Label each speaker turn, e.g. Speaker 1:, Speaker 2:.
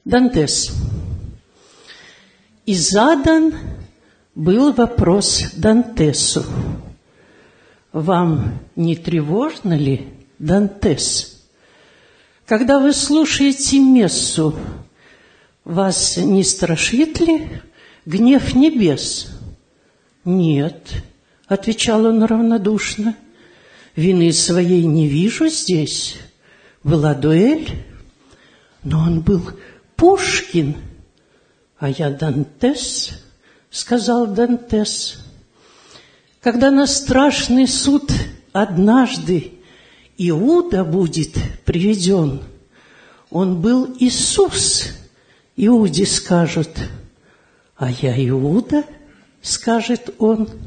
Speaker 1: Дантес. И задан был вопрос Дантесу: «Вам не тревожно ли, Дантес, когда вы слушаете мессу, вас не страшит ли гнев небес?» «Нет», — отвечал он равнодушно, — «вины своей не вижу здесь. Была дуэль, но он был Пушкин, а я Дантес», — сказал Дантес. «Когда на страшный суд однажды Иуда будет приведен, он был Иисус, Иуде скажут, а я Иуда, скажет он».